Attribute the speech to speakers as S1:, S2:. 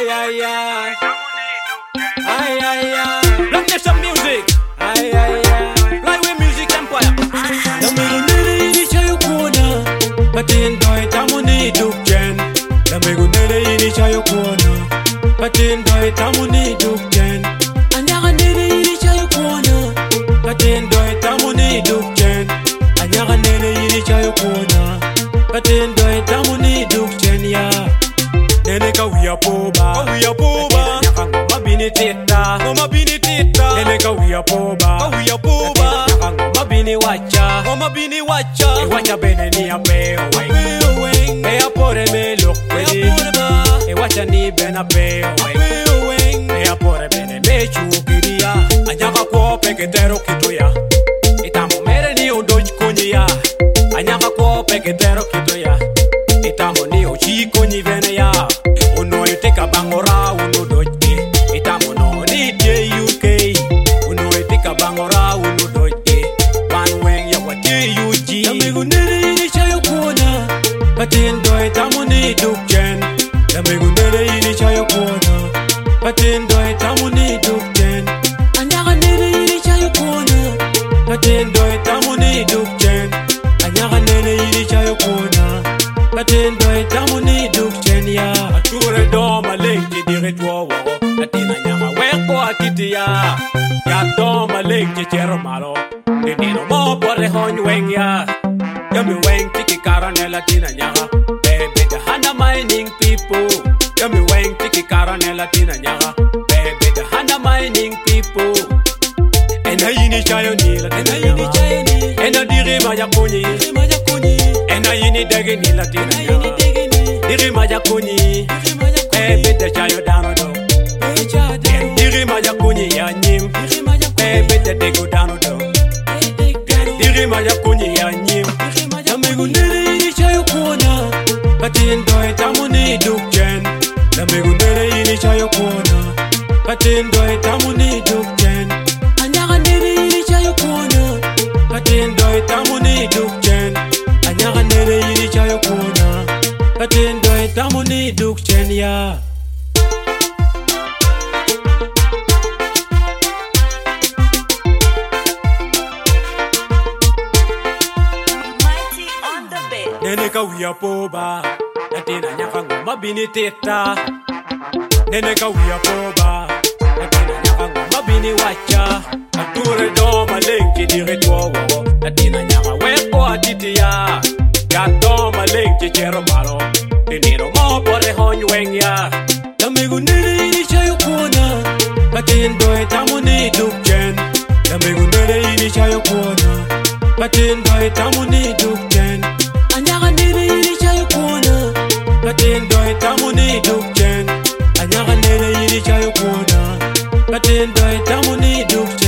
S1: Ay, ay, ay. Ay, ay, ay. Black Nation Music. Ay, ay, ay. Flyway Music Empire. Lamego nere ini chayo kuona. Patin doi tamuni dukjen. Lamego nere ini chayo kuona. Patin doi tamuni dukjen. Anyaga nere ini chayo kuona. Patin doi tamuni dukjen. Anyaga nere ini chayo kuona. Patin doi tamuni dukjen ya. Nene ka wiya poba, nyaka ngoma bini tita, Nene ka wiya poba, nyaka ngoma bini wacha, e wacha bene ni ape oweng, e apore me lokweni, e wacha ni bena pe oweng, e apore bene me chukiria, anyaka ko peketero kitoya, itamo mere ni ondoj kunya, anyaka ko peketero kitoya. Itamo ni ochiko ni vene ya Uno iteka bangora uno doje Itamo no ni die UK Uno iteka bangora uno doje One weng ya wati UG Lamego nere ini chayo kuona Patindo itamo ni dukjen Lamego nere ini chayo kuona Patindo itamo ni dukjen Anyaga nere ini chayo kuona Patindo itamo ni dukjen Anyaga nere ini chayo kuona Patindo itamuni dukjen ya Ature doma lengi diretwo Atina nyama weko akiti ya Ya doma lengi chero malo Nidino mo pore honyweng ya Yami weng tiki karanela tina nyaga Baby the Hana mining people Yami weng tiki karanela tina nyaga Baby the Hana mining people Ena yini chayo nila tina nyaga Ena dirima ya kunyi Ena yini dege ni latina ya Diri maja kunyi Bete chayo dano do Diri maja kunyi ya nyim Bete dego dano do Diri maja kunyi ya nyim Lamego nere ini chayo kuona Patindo itamuni dukjen Lamego nere ini chayo kuona Patindo itamuni dukjen Anyaga nere ini chayo kuona Patindo itamuni dukjen Anyaga nere ini chayo kuona Patindo itamuni dukjen ya
S2: Mighty on the bed.
S1: Nene ka wiya poba Natina nyaka ngoma bini tita Nene ka wiya poba Natina nyaka ngoma bini wacha Ature doma lengi diretwo Natina nyaka weko atiti ya Ya doma lengi chero malo Nidino mo pore honyweng ya Lamego nere ini chayo kuona Patindo itamuni dukjen Lamego nere ini chayo kuona Patindo itamuni dukjen Anyaga nere ini chayo kuona Patindo itamuni dukjen Anyaga nere ini chayo kuona Patindo itamuni dukjen